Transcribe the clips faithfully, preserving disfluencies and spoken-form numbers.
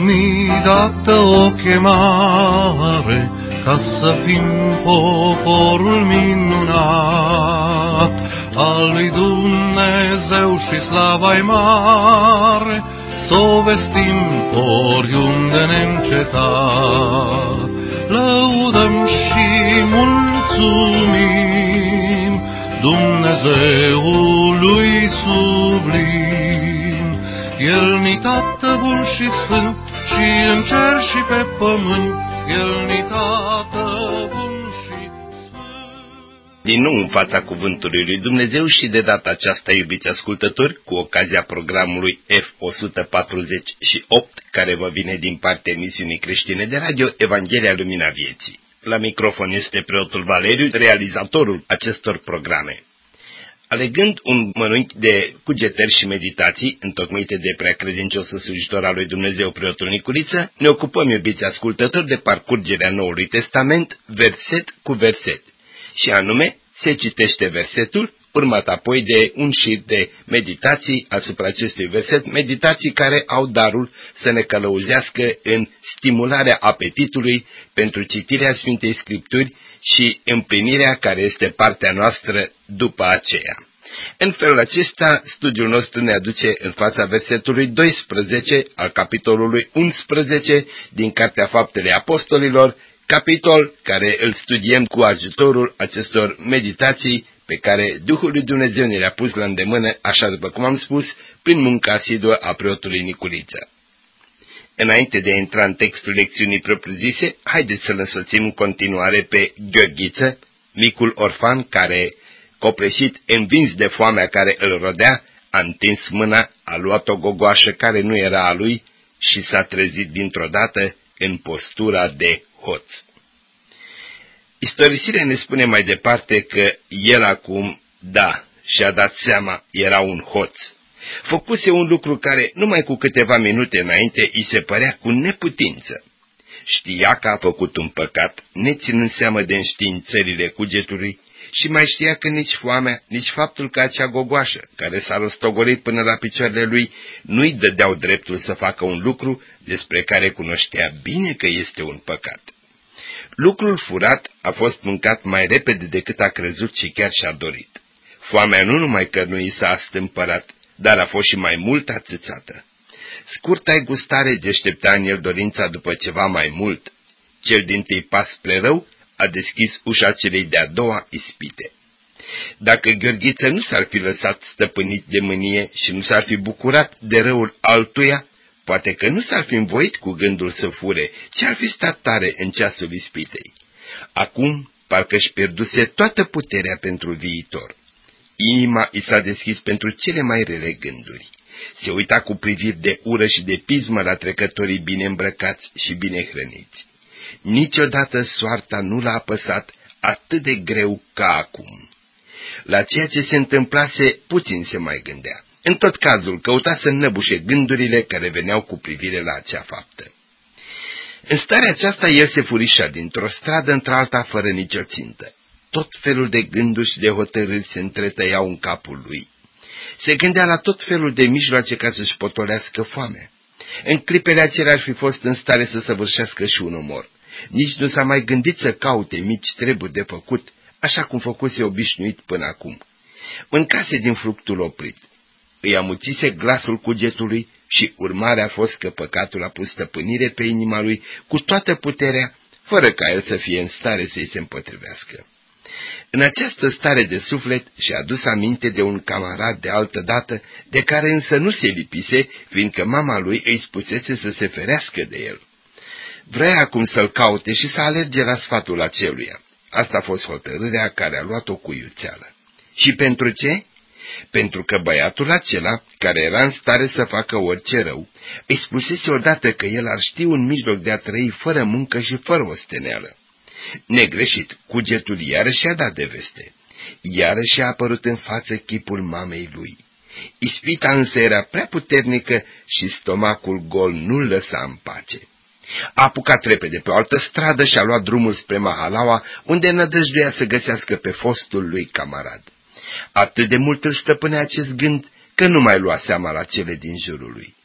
ni dată o chemare ca să fim poporul minunat al lui Dumnezeu și slava-i mare, s-o vestim oriunde neîncetat. Lăudăm și mulțumim Dumnezeului sublim. El ni Tată bun și sfânt, și în cer și pe pământ, El ni Tată bun și sfânt. Din nou în fața cuvântului lui Dumnezeu și de data aceasta, iubiți ascultători, cu ocazia programului F o sută patruzeci și opt, care vă vine din partea emisiunii creștine de radio Evanghelia Lumina Vieții. La microfon este preotul Valeriu, realizatorul acestor programe. Alegând un mănânchi de cugetări și meditații, întocmite de preacredinciosul slujitor al lui Dumnezeu, preotul Nicuriță, ne ocupăm, iubiți ascultători, de parcurgerea Noului Testament, verset cu verset. Și anume, se citește versetul, urmat apoi de un șir de meditații asupra acestui verset, meditații care au darul să ne călăuzească în stimularea apetitului pentru citirea Sfintei Scripturi și împlinirea care este partea noastră după aceea. În felul acesta, studiul nostru ne aduce în fața versetului doisprezece al capitolului unsprezece din Cartea Faptele Apostolilor, capitol care îl studiem cu ajutorul acestor meditații pe care Duhul lui Dumnezeu ne le-a pus la îndemână, așa după cum am spus, prin munca asiduă a preotului Nicuriță. Înainte de a intra în textul lecțiunii propriu-zise, haideți să-l însoțim în continuare pe Gheorghiță, micul orfan care, copleșit, învins de foamea care îl rodea, a întins mâna, a luat o gogoașă care nu era a lui și s-a trezit dintr-o dată în postura de hoț. Istorisirea ne spune mai departe că el acum, da, și-a dat seama, era un hoț. Făcuse un lucru care, numai cu câteva minute înainte, îi se părea cu neputință. Știa că a făcut un păcat, neținând seamă de înștiințările cugetului, și mai știa că nici foamea, nici faptul că acea gogoașă, care s-a rostogolit până la picioarele lui, nu-i dădeau dreptul să facă un lucru despre care cunoștea bine că este un păcat. Lucrul furat a fost mâncat mai repede decât a crezut și chiar și-a dorit. Foamea nu numai că nu i s-a astâmpărat, dar a fost și mai mult atâțată. Scurta-i gustare deștepta în el dorința după ceva mai mult. Cel dintâi pas spre rău a deschis ușa celei de-a doua ispite. Dacă Gheorghiță nu s-ar fi lăsat stăpânit de mânie și nu s-ar fi bucurat de răul altuia, poate că nu s-ar fi învoit cu gândul să fure, ci ar fi stat tare în ceasul ispitei. Acum, parcă își pierduse toată puterea pentru viitor. Inima i s-a deschis pentru cele mai rele gânduri. Se uita cu priviri de ură și de pismă la trecătorii bine îmbrăcați și bine hrăniți. Niciodată soarta nu l-a apăsat atât de greu ca acum. La ceea ce se întâmplase, puțin se mai gândea. În tot cazul, căuta să înnăbușe gândurile care veneau cu privire la acea faptă. În starea aceasta, el se furișa dintr-o stradă într-alta fără nicio țintă. Tot felul de gânduri și de hotărâri se întretăiau în capul lui. Se gândea la tot felul de mijloace ca să-și potolească foamea. În clipele acelea ar fi fost în stare să săvârșească și un omor. Nici nu s-a mai gândit să caute mici treburi de făcut, așa cum făcuse obișnuit până acum. Mâncase din fructul oprit. Îi amuțise glasul cugetului și urmarea a fost că păcatul a pus stăpânire pe inima lui cu toată puterea, fără ca el să fie în stare să-i se împotrivească. În această stare de suflet și-a adus aminte de un camarad de altă dată, de care însă nu se lipise, fiindcă mama lui îi spusese să se ferească de el. Vrea acum să-l caute și să alerge la sfatul aceluia. Asta a fost hotărârea care a luat-o cu iuțeală. Și pentru ce? Pentru că băiatul acela, care era în stare să facă orice rău, îi spusese odată că el ar ști un mijloc de a trăi fără muncă și fără osteneală. Negreșit, cugetul iarăși a dat de veste. Iarăși a apărut în față chipul mamei lui. Ispita însă era prea puternică și stomacul gol nu-l lăsa în pace. A apucat repede pe o altă stradă și a luat drumul spre Mahalaua, unde nădăjduia să găsească pe fostul lui camarad. Atât de mult îl stăpânea acest gând că nu mai lua seama la cele din jurul lui.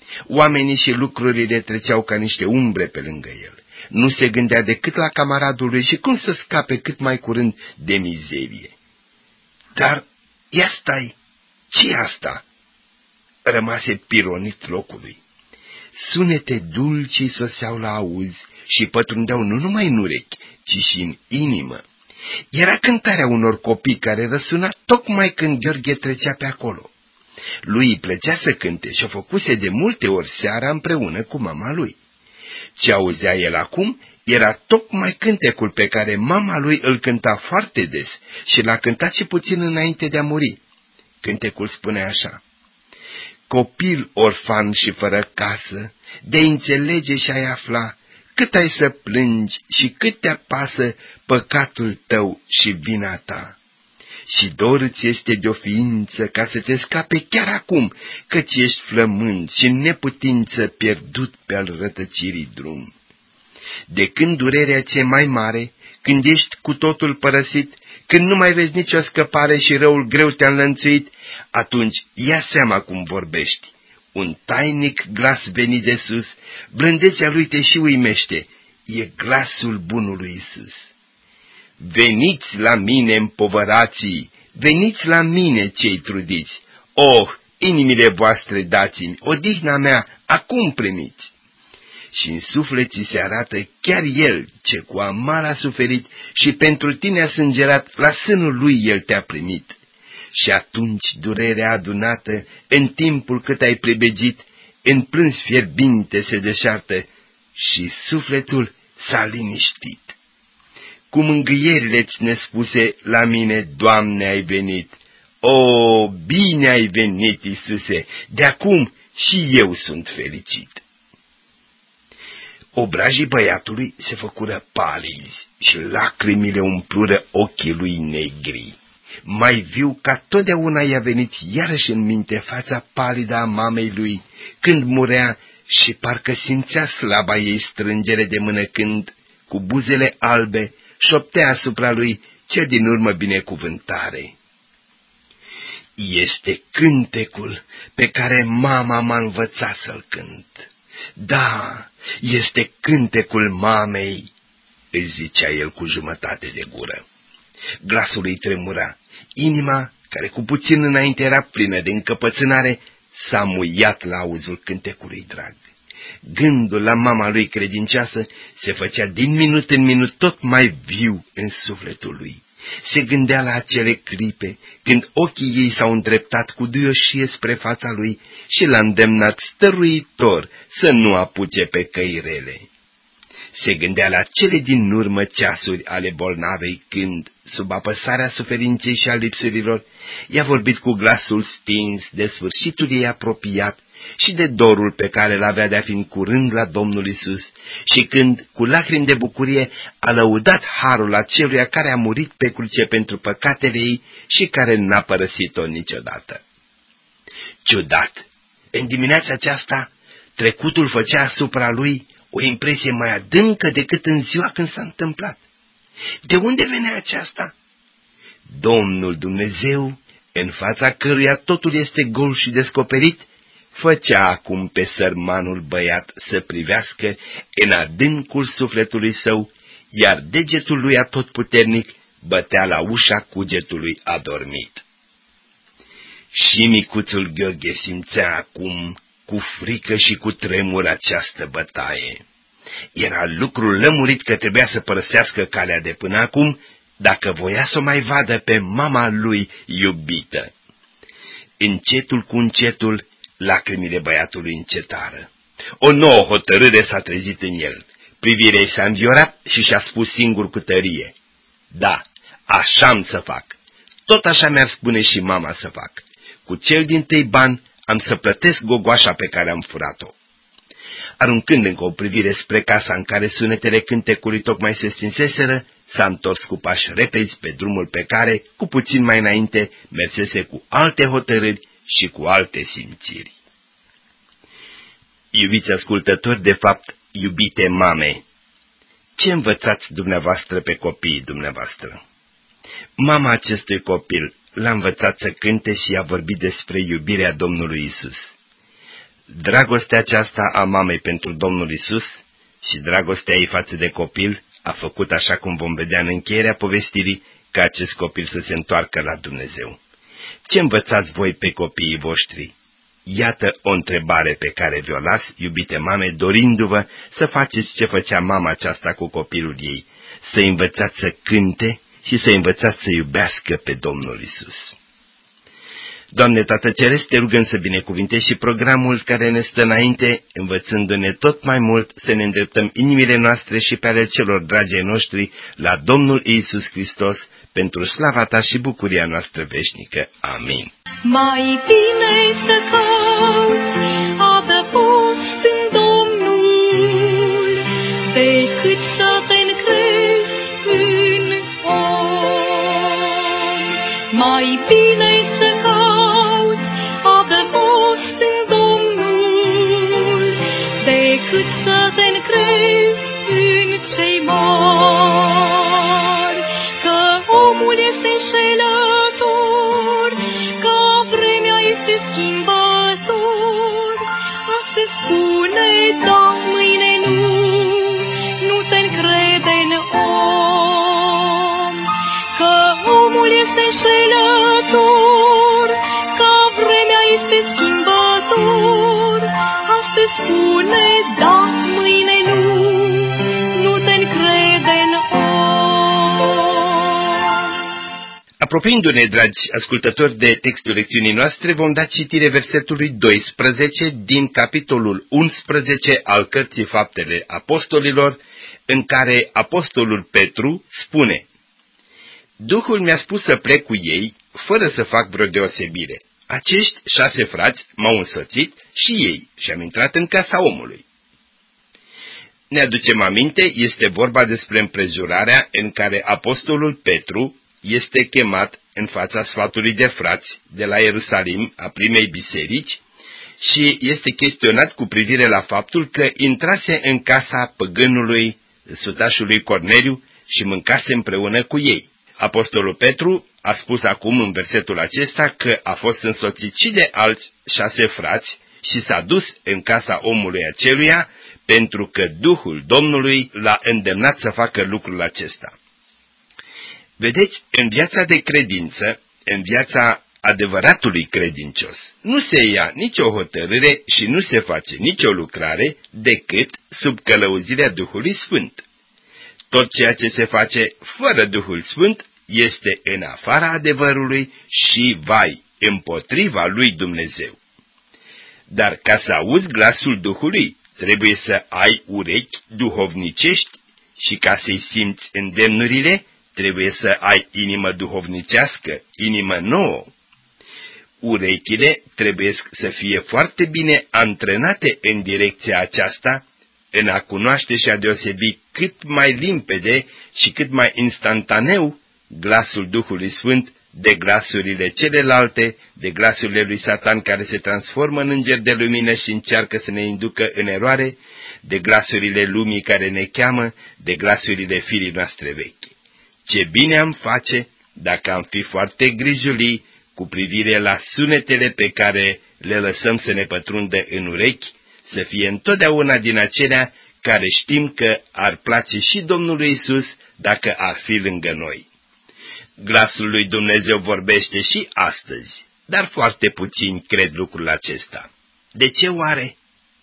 Oamenii și lucrurile treceau ca niște umbre pe lângă el. Nu se gândea decât la camaradul lui și cum să scape cât mai curând de mizerie. Dar, ia stai, ce-i asta? Rămase pironit locului. Sunete dulci soseau la auzi și pătrundeau nu numai în urechi, ci și în inimă. Era cântarea unor copii care răsuna tocmai când Gheorghe trecea pe acolo. Lui îi plăcea să cânte și o făcuse de multe ori seara împreună cu mama lui. Ce auzea el acum era tocmai cântecul pe care mama lui îl cânta foarte des și l-a cântat și puțin înainte de a muri. Cântecul spune așa: copil orfan și fără casă, de înțelege și ai afla, cât ai să plângi și cât te apasă păcatul tău și vina ta. Și dor ți este de-o ființă ca să te scape chiar acum, căci ești flămând și în neputință pierdut pe-al rătăcirii drum. De când durerea ți-e mai mare, când ești cu totul părăsit, când nu mai vezi nicio scăpare și răul greu te-a înlănțuit, atunci ia seama cum vorbești. Un tainic glas venit de sus, blândețea lui te și uimește, e glasul bunului Iisus. Veniți la mine împovărații, veniți la mine cei trudiți, oh, inimile voastre dați-mi, odihna mea, acum primiți. Și în suflet ți se arată chiar El, ce cu amar a suferit și pentru tine a sângerat, la sânul Lui El te-a primit. Și atunci durerea adunată, în timpul cât ai prebegit, în plâns fierbinte se deșartă și sufletul s-a liniștit. Cu mângâierile-ți nespuse, la mine, Doamne, ai venit. O, bine ai venit, Iisuse, de acum și eu sunt fericit. Obrajii băiatului se făcură palizi și lacrimile umplură ochii lui negri. Mai viu ca totdeauna i-a venit iarăși în minte fața palidă a mamei lui, când murea și parcă simțea slaba ei strângere de mână când, cu buzele albe, șoptea asupra lui cea din urmă binecuvântare. Este cântecul pe care mama m-a învățat să-l cânt. Da, este cântecul mamei, îi zicea el cu jumătate de gură. Glasul îi tremura, inima, care cu puțin înainte era plină de încăpățânare, s-a muiat la auzul cântecului drag. Gândul la mama lui credincioasă se făcea din minut în minut tot mai viu în sufletul lui. Se gândea la acele clipe când ochii ei s-au îndreptat cu duioșie spre fața lui și l-a îndemnat stăruitor să nu apuce pe căi rele. Se gândea la cele din urmă ceasuri ale bolnavei când, sub apăsarea suferinței și a lipsurilor, i-a vorbit cu glasul stins de sfârșitul ei apropiat și de dorul pe care l-avea de-a fi în curând la Domnul Iisus și când, cu lacrimi de bucurie, a lăudat harul aceluia care a murit pe cruce pentru păcatele ei și care n-a părăsit-o niciodată. Ciudat, în dimineața aceasta, trecutul făcea asupra lui o impresie mai adâncă decât în ziua când s-a întâmplat. De unde venea aceasta? Domnul Dumnezeu, în fața căruia totul este gol și descoperit, făcea acum pe sărmanul băiat să privească în adâncul sufletului său, iar degetul lui atotputernic bătea la ușa cugetului adormit. Și micuțul Gheorghe simțea acum cu frică și cu tremur această bătaie. Era lucrul lămurit că trebuia să părăsească calea de până acum, dacă voia să o mai vadă pe mama lui iubită. Încetul cu încetul, lacrimile băiatului încetară. O nouă hotărâre s-a trezit în el. Privirea ei s-a înviorat și și-a spus singur cu tărie: da, așa-am să fac. Tot așa mi-ar spune și mama să fac. Cu cel dintâi ban am să plătesc gogoașa pe care am furat-o. Aruncând încă o privire spre casa în care sunetele cântecului tocmai se stinseseră, s-a întors cu pași repezi pe drumul pe care, cu puțin mai înainte, mersese cu alte hotărâri și cu alte simțiri. Iubiți ascultători, de fapt, iubite mame, ce învățați dumneavoastră pe copiii dumneavoastră? Mama acestui copil l-a învățat să cânte și a vorbit despre iubirea Domnului Isus. dragostea aceasta a mamei pentru Domnul Isus și dragostea ei față de copil a făcut, așa cum vom vedea în încheierea povestirii, ca acest copil să se întoarcă la Dumnezeu. Ce învățați voi pe copiii voștri? Iată o întrebare pe care vi-o las, iubite mame, dorindu-vă să faceți ce făcea mama aceasta cu copilul ei, să învățați să cânte și să învățați să iubească pe Domnul Isus. Doamne Tată Ceresc, te rugăm să binecuvintești și programul care ne stă înainte, învățându-ne tot mai mult să ne îndreptăm inimile noastre și pe ale celor dragii noștri la Domnul Iisus Hristos, pentru slava ta și bucuria noastră veșnică. Amin. Mai bine să cauți adăpost în Domnul, decât să te încrezi în om. Mai bine să cauți adăpost în Domnul, decât să te încrezi în cei mari. Că omul este înșelător, că vremea este schimbător. Astăzi spune da, mâine nu, nu te încrede în om. Că omul este înșelător, că vremea este schimbător. Astăzi spune da, mâine nu, nu te încrede în om. Apropiindu-ne, dragi ascultători, de textul lecțiunii noastre, vom da citire versetului doisprezece din capitolul unsprezece al Cărții Faptele Apostolilor, în care apostolul Petru spune: Duhul mi-a spus să plec cu ei, fără să fac vreo deosebire. Acești șase frați m-au însoțit și ei și-am intrat în casa omului. Ne aducem aminte, este vorba despre împrejurarea în care apostolul Petru este chemat în fața sfatului de frați de la Ierusalim, a primei biserici, și este chestionat cu privire la faptul că intrase în casa păgânului, sutașului Corneliu, și mâncase împreună cu ei. Apostolul Petru a spus acum în versetul acesta că a fost însoțit și de alți șase frați și s-a dus în casa omului aceluia pentru că Duhul Domnului l-a îndemnat să facă lucrul acesta. Vedeți, în viața de credință, în viața adevăratului credincios, nu se ia nicio hotărâre și nu se face nicio lucrare decât sub călăuzirea Duhului Sfânt. Tot ceea ce se face fără Duhul Sfânt este în afara adevărului și vai, împotriva lui Dumnezeu. Dar ca să auzi glasul Duhului, trebuie să ai urechi duhovnicești și ca să-i simți îndemnurile, trebuie să ai inimă duhovnicească, inimă nouă. Urechile trebuie să fie foarte bine antrenate în direcția aceasta, în a cunoaște și a deosebi cât mai limpede și cât mai instantaneu glasul Duhului Sfânt de glasurile celelalte, de glasurile lui Satan care se transformă în înger de lumină și încearcă să ne inducă în eroare, de glasurile lumii care ne cheamă, de glasurile firii noastre vechi. Ce bine am face dacă am fi foarte grijulii cu privire la sunetele pe care le lăsăm să ne pătrundă în urechi, să fie întotdeauna din acelea care știm că ar place și Domnului Isus dacă ar fi lângă noi. Glasul lui Dumnezeu vorbește și astăzi, dar foarte puțini cred lucrul acesta. De ce oare?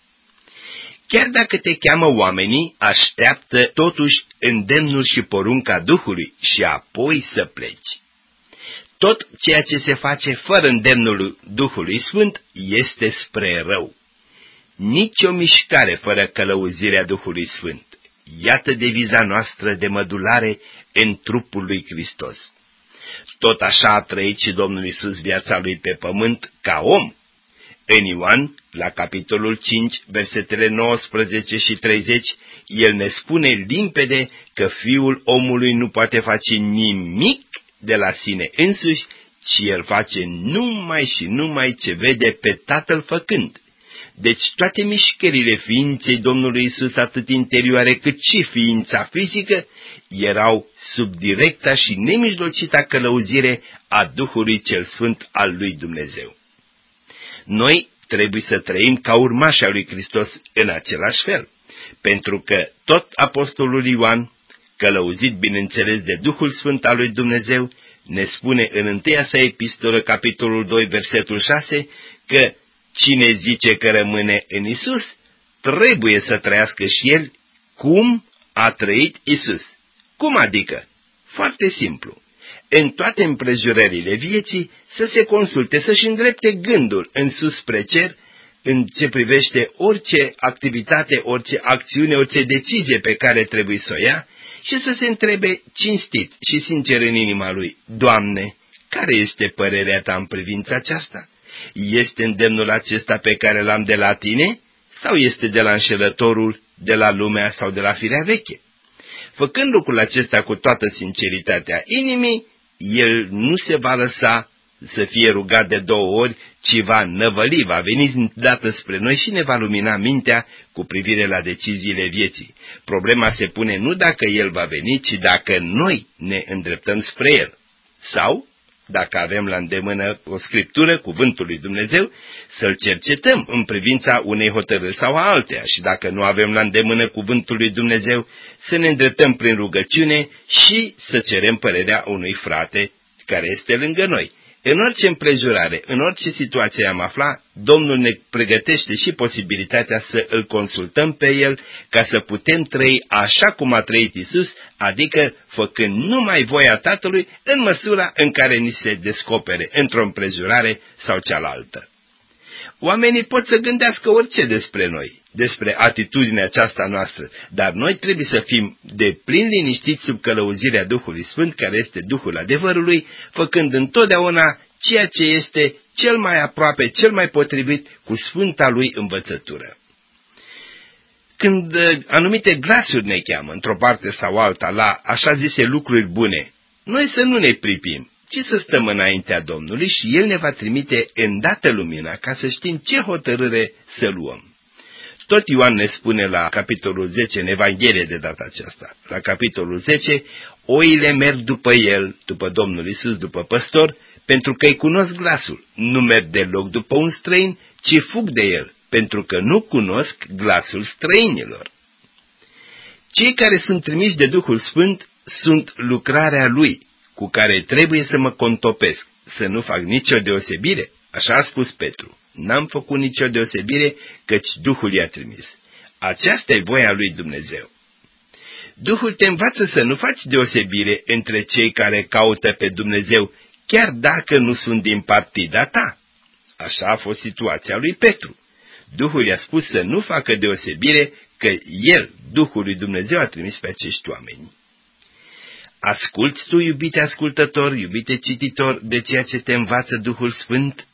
Chiar dacă te cheamă oamenii, așteaptă totuși îndemnul și porunca Duhului și apoi să pleci. Tot ceea ce se face fără îndemnul Duhului Sfânt este spre rău. Nici o mișcare fără călăuzirea Duhului Sfânt. Iată deviza noastră de mădulare în trupul lui Hristos. Tot așa a trăit și Domnul Iisus viața lui pe pământ ca om. În Ioan, la capitolul cinci, versetele nouăsprezece și treizeci, el ne spune limpede că Fiul omului nu poate face nimic de la sine însuși, ci el face numai și numai ce vede pe Tatăl făcând. Deci toate mișcările ființei Domnului Iisus, atât interioare cât și ființa fizică, erau sub directa și nemijlocita călăuzire a Duhului cel Sfânt al lui Dumnezeu. Noi trebuie să trăim ca urmașii lui Hristos în același fel, pentru că tot apostolul Ioan, călăuzit bineînțeles de Duhul Sfânt al lui Dumnezeu, ne spune în întâia sa epistolă, capitolul doi, versetul șase, că cine zice că rămâne în Isus, trebuie să trăiască și el cum a trăit Isus. Cum adică? Foarte simplu. În toate împrejurările vieții să se consulte, să-și îndrepte gândul în sus spre cer, în ce privește orice activitate, orice acțiune, orice decizie pe care trebuie să o ia, și să se întrebe cinstit și sincer în inima lui: Doamne, care este părerea ta în privința aceasta? Este îndemnul acesta pe care l-am de la tine sau este de la înșelătorul, de la lumea sau de la firea veche? Făcând lucrul acesta cu toată sinceritatea inimii, el nu se va lăsa să fie rugat de două ori, ci va năvăli, va veni dată spre noi și ne va lumina mintea cu privire la deciziile vieții. Problema se pune nu dacă el va veni, ci dacă noi ne îndreptăm spre el. Sau, dacă avem la îndemână o scriptură, cuvântul lui Dumnezeu, să-l cercetăm în privința unei hotărâri sau a alteia, și dacă nu avem la îndemână cuvântul lui Dumnezeu, să ne îndreptăm prin rugăciune și să cerem părerea unui frate care este lângă noi. În orice împrejurare, în orice situație am afla, Domnul ne pregătește și posibilitatea să îl consultăm pe el, ca să putem trăi așa cum a trăit Isus, adică făcând numai voia Tatălui în măsura în care ni se descopere într-o împrejurare sau cealaltă. Oamenii pot să gândească orice despre noi, despre atitudinea aceasta noastră, dar noi trebuie să fim de plin liniștiți sub călăuzirea Duhului Sfânt, care este Duhul adevărului, făcând întotdeauna ceea ce este cel mai aproape, cel mai potrivit cu sfânta lui învățătură. Când anumite glasuri ne cheamă, într-o parte sau alta, la așa zise lucruri bune, noi să nu ne pripim, ci să stăm înaintea Domnului și El ne va trimite îndată lumina ca să știm ce hotărâre să luăm. Tot Ioan ne spune la capitolul zece, în Evanghelie de data aceasta, la capitolul zece, oile merg după El, după Domnul Iisus, după păstor, pentru că îi cunosc glasul, nu merg deloc după un străin, ci fug de El, pentru că nu cunosc glasul străinilor. Cei care sunt trimiși de Duhul Sfânt sunt lucrarea Lui, cu care trebuie să mă contopesc, să nu fac nicio deosebire, așa a spus Petru. N-am făcut nicio deosebire, căci Duhul i-a trimis. Aceasta e voia lui Dumnezeu. Duhul te învață să nu faci deosebire între cei care caută pe Dumnezeu, chiar dacă nu sunt din partida ta. Așa a fost situația lui Petru. Duhul i-a spus să nu facă deosebire, că el, Duhul lui Dumnezeu, a trimis pe acești oameni. Asculți tu, iubite ascultător, iubite cititor, de ceea ce te învață Duhul Sfânt?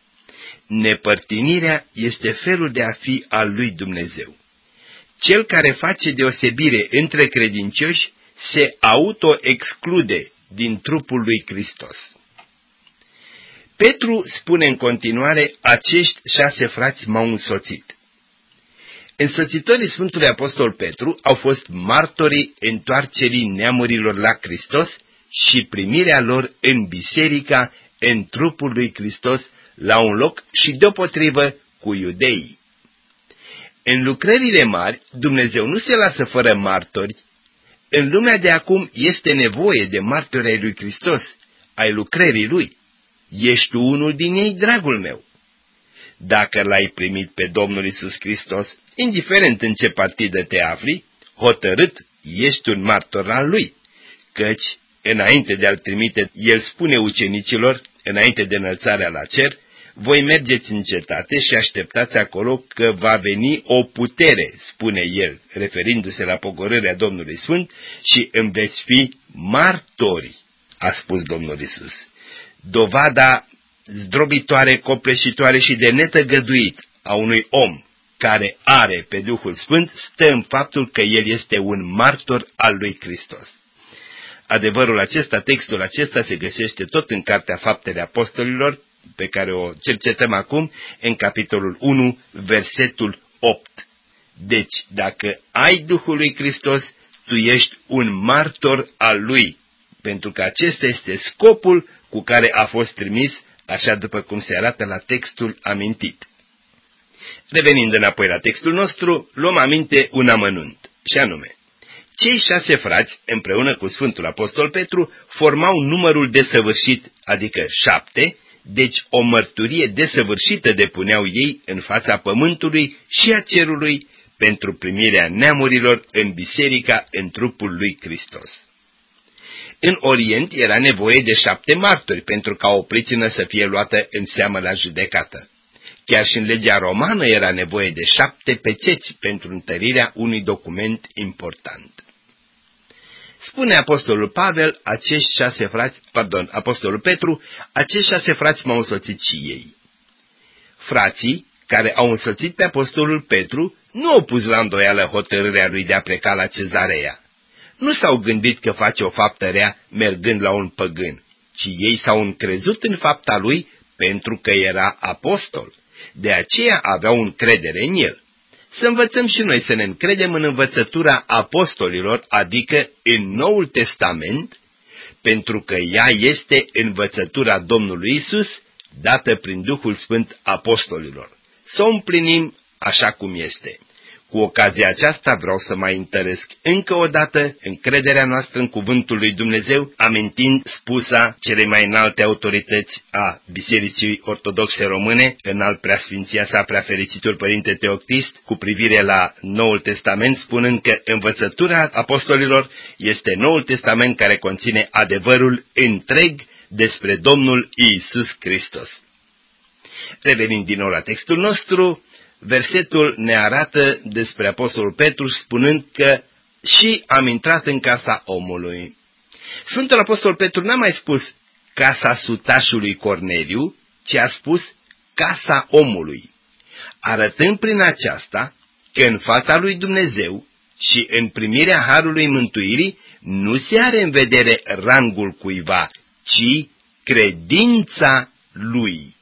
Nepărtinirea este felul de a fi al lui Dumnezeu. Cel care face deosebire între credincioși se auto-exclude din trupul lui Hristos. Petru spune în continuare: acești șase frați m-au însoțit. Însoțitorii Sfântului Apostol Petru au fost martorii întoarcerii neamurilor la Hristos și primirea lor în biserica, în trupul lui Hristos, la un loc și deopotrivă cu iudeii. În lucrările mari, Dumnezeu nu se lasă fără martori. În lumea de acum este nevoie de martori ai lui Hristos, ai lucrării Lui. Ești tu unul din ei, dragul meu? Dacă l-ai primit pe Domnul Iisus Hristos, indiferent în ce partidă te afli, hotărât ești un martor al Lui, căci, înainte de a-L trimite, El spune ucenicilor, înainte de înălțarea la cer: voi mergeți în cetate și așteptați acolo că va veni o putere, spune El, referindu-se la pogorârea Domnului Sfânt, și îmi veți fi martori, a spus Domnul Iisus. Dovada zdrobitoare, copleșitoare și de netăgăduit a unui om care are pe Duhul Sfânt stă în faptul că el este un martor al lui Hristos. Adevărul acesta, textul acesta se găsește tot în Cartea Faptele Apostolilor, pe care o cercetăm acum, în capitolul unu, versetul opt. Deci, dacă ai Duhul lui Hristos, tu ești un martor al Lui, pentru că acesta este scopul cu care a fost trimis, așa după cum se arată la textul amintit. Revenind înapoi la textul nostru, luăm aminte un amănunt, și anume, cei șase frați, împreună cu Sfântul Apostol Petru, formau numărul desăvârșit, adică șapte, deci o mărturie desăvârșită depuneau ei în fața pământului și a cerului pentru primirea neamurilor în biserica în trupul lui Hristos. În Orient era nevoie de șapte martori pentru ca o pricină să fie luată în seamă la judecată. Chiar și în legea romană era nevoie de șapte peceți pentru întărirea unui document important. Spune apostolul Pavel, acești șase frați, pardon, apostolul Petru, acești șase frați m-au însoțit și ei. Frații care au însoțit pe apostolul Petru nu au pus la îndoială hotărârea lui de a pleca la Cezarea. Nu s-au gândit că face o faptă rea mergând la un păgân, ci ei s-au încrezut în fapta lui pentru că era apostol. De aceea aveau încredere în el. Să învățăm și noi să ne încredem în învățătura apostolilor, adică în Noul Testament, pentru că ea este învățătura Domnului Isus, dată prin Duhul Sfânt apostolilor. Să o împlinim așa cum este. Cu ocazia aceasta vreau să mai întăresc încă o dată încrederea noastră în cuvântul lui Dumnezeu, amintind spusa cele mai înalte autorități a Bisericii Ortodoxe Române, înalt preasfinția sa preafericitul Părinte Teoctist, cu privire la Noul Testament, spunând că învățătura apostolilor este Noul Testament care conține adevărul întreg despre Domnul Iisus Hristos. Revenind din nou la textul nostru, versetul ne arată despre apostolul Petru spunând că și am intrat în casa omului. Sfântul apostol Petru n-a mai spus casa sutașului Corneliu, ci a spus casa omului, arătând prin aceasta că în fața lui Dumnezeu și în primirea harului mântuirii nu se are în vedere rangul cuiva, ci credința lui.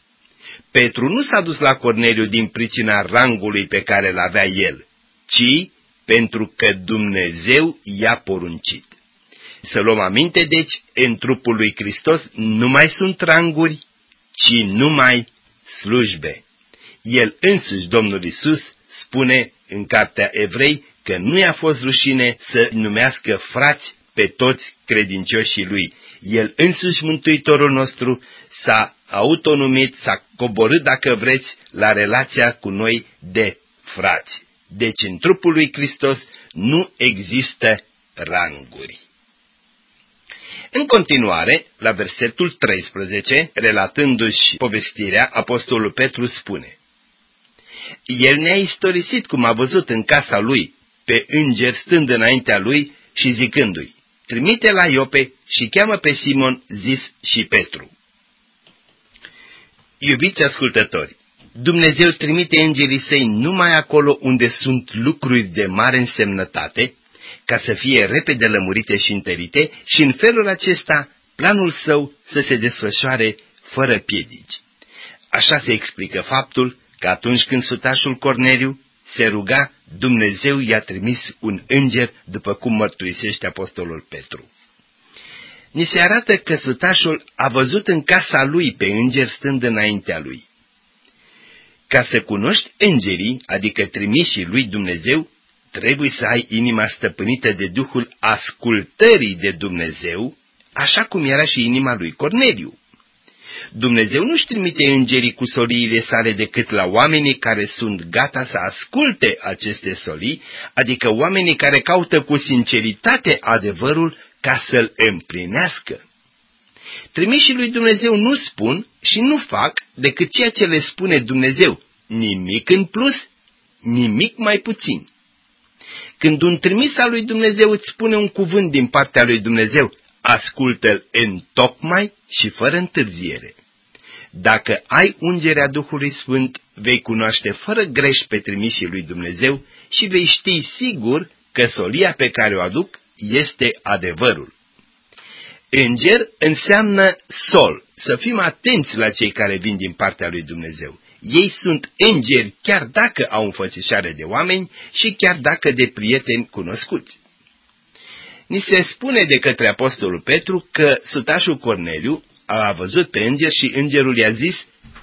Petru nu s-a dus la Corneliu din pricina rangului pe care îl avea el, ci pentru că Dumnezeu i-a poruncit. Să luăm aminte, deci, în trupul lui Hristos nu mai sunt ranguri, ci numai slujbe. El însuși, Domnul Iisus, spune în cartea Evrei că nu i-a fost rușine să numească frați pe toți credincioșii lui. El însuși, Mântuitorul nostru, s-a autonumit, s-a coborât, dacă vreți, la relația cu noi de frați. Deci în trupul lui Hristos nu există ranguri. În continuare, la versetul treisprezece, relatându-și povestirea, apostolul Petru spune: El ne-a istorisit cum a văzut în casa lui pe îngeri stând înaintea lui și zicându-i: Trimite la Iope și cheamă pe Simon, zis și Petru. Iubiți ascultători, Dumnezeu trimite îngerii săi numai acolo unde sunt lucruri de mare însemnătate, ca să fie repede lămurite și întărite și în felul acesta planul său să se desfășoare fără piedici. Așa se explică faptul că atunci când sutașul Corneliu se ruga, Dumnezeu i-a trimis un înger, după cum mărturisește apostolul Petru. Ni se arată că sutașul a văzut în casa lui pe înger stând înaintea lui. Ca să cunoști îngerii, adică trimișii lui Dumnezeu, trebuie să ai inima stăpânită de Duhul ascultării de Dumnezeu, așa cum era și inima lui Corneliu. Dumnezeu nu-și trimite îngerii cu soliile sale decât la oamenii care sunt gata să asculte aceste solii, adică oamenii care caută cu sinceritate adevărul ca să-l împlinească. Trimișii lui Dumnezeu nu spun și nu fac decât ceea ce le spune Dumnezeu, nimic în plus, nimic mai puțin. Când un trimis al lui Dumnezeu îți spune un cuvânt din partea lui Dumnezeu, ascultă-l întocmai și fără întârziere. Dacă ai ungerea Duhului Sfânt, vei cunoaște fără greș pe trimișii lui Dumnezeu și vei ști sigur că solia pe care o aduc este adevărul. Înger înseamnă sol. Să fim atenți la cei care vin din partea lui Dumnezeu. Ei sunt îngeri chiar dacă au înfățișare de oameni și chiar dacă de prieteni cunoscuți. Ni se spune de către apostolul Petru că sutașul Corneliu a văzut pe înger și îngerul i-a zis: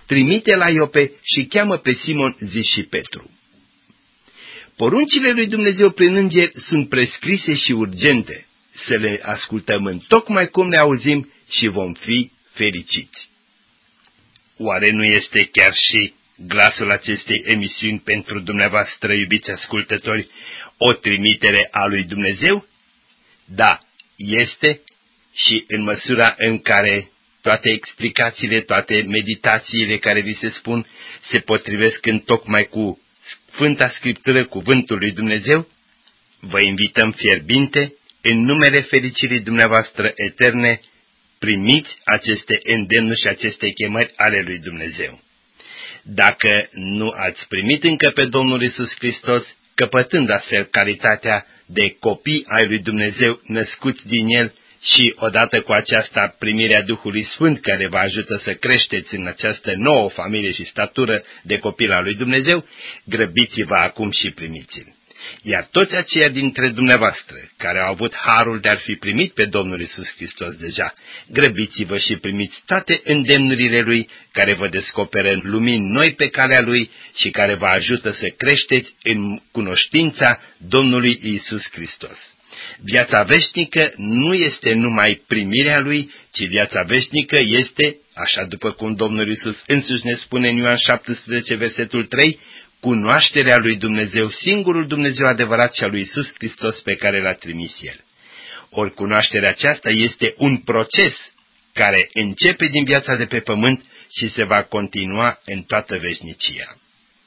trimite la Iope și cheamă pe Simon, zis și Petru. Poruncile lui Dumnezeu prin îngeri sunt prescrise și urgente. Să le ascultăm în tocmai cum le auzim și vom fi fericiți. Oare nu este chiar și glasul acestei emisiuni pentru dumneavoastră, iubiți ascultători, o trimitere a lui Dumnezeu? Da, este, și în măsura în care toate explicațiile, toate meditațiile care vi se spun se potrivesc în tocmai cu Sfânta Scriptură, cuvântul lui Dumnezeu, vă invităm fierbinte, în numele fericirii dumneavoastră eterne, primiți aceste îndemnuri și aceste chemări ale lui Dumnezeu. Dacă nu ați primit încă pe Domnul Iisus Hristos, căpătând astfel calitatea de copii ai lui Dumnezeu născuți din El și odată cu aceasta primirea Duhului Sfânt care vă ajută să creșteți în această nouă familie și statură de copil al lui Dumnezeu, grăbiți-vă acum și primiți-l. Iar toți aceia dintre dumneavoastră care au avut harul de a fi primit pe Domnul Iisus Hristos deja, grăbiți-vă și primiți toate îndemnurile Lui care vă descoperă lumini noi pe calea Lui și care vă ajută să creșteți în cunoștința Domnului Iisus Hristos. Viața veșnică nu este numai primirea Lui, ci viața veșnică este, așa după cum Domnul Iisus însuși ne spune în Ioan șaptesprezece, versetul trei, cunoașterea lui Dumnezeu, singurul Dumnezeu adevărat și a lui Iisus Hristos pe care l-a trimis El. Ori cunoașterea aceasta este un proces care începe din viața de pe pământ și se va continua în toată veșnicia.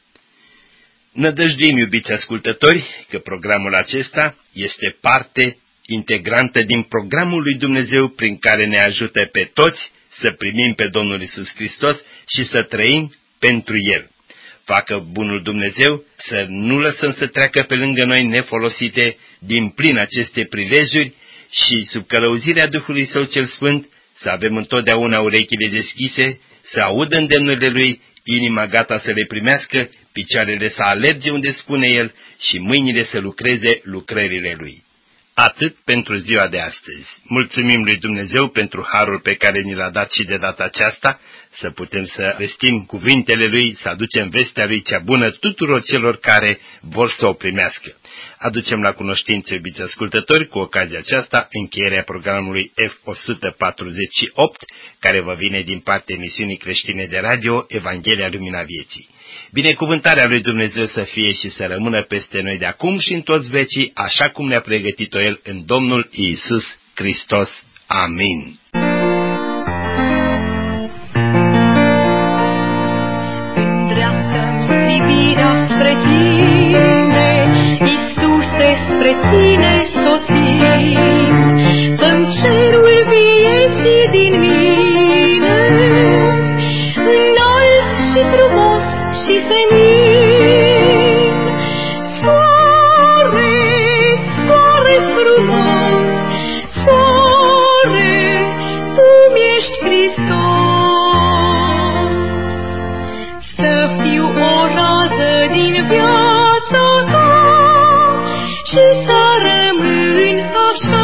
Nădăjduim, iubiți ascultători, că programul acesta este parte integrantă din programul lui Dumnezeu prin care ne ajută pe toți să primim pe Domnul Iisus Hristos și să trăim pentru El. Facă bunul Dumnezeu să nu lăsăm să treacă pe lângă noi nefolosite din plin aceste prilejuri și sub călăuzirea Duhului Său cel Sfânt să avem întotdeauna urechile deschise, să audă îndemnurile Lui, inima gata să le primească, picioarele să alerge unde spune El și mâinile să lucreze lucrările Lui. Atât pentru ziua de astăzi. Mulțumim lui Dumnezeu pentru harul pe care ni l-a dat și de data aceasta, să putem să vestim cuvintele Lui, să aducem vestea Lui cea bună tuturor celor care vor să o primească. Aducem la cunoștință, iubiți ascultători, cu ocazia aceasta, încheierea programului F o sută patruzeci și opt, care vă vine din partea emisiunii creștine de radio Evanghelia Lumina Vieții. Binecuvântarea lui Dumnezeu să fie și să rămână peste noi de acum și în toți vecii, așa cum ne-a pregătit-o El în Domnul Iisus Hristos. Amin. Îndreaptă-mi privirea spre Tine, Iisuse, spre Tine soțin, fă-mi cerul vieții din mine, înalt și frumos și senin. Soare, soare frumos, soare, Tu mi-ești Hristos. Să fiu o rază din viața Ta și să rămân așa.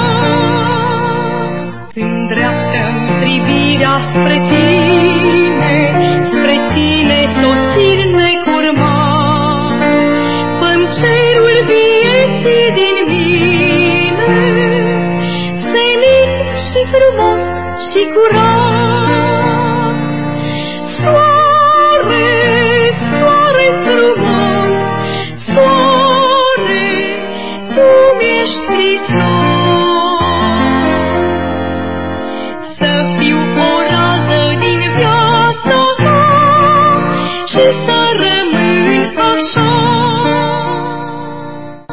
Îndreaptă-mi privirea spre Tine, spre Tine soțin necurmat, fă-mi cerul vieții din mine, senin și frumos și curat. Soare, soare frumos, soare, Tu mi-ești Hristos. Să fiu o rază din viața Ta și să rămân așa.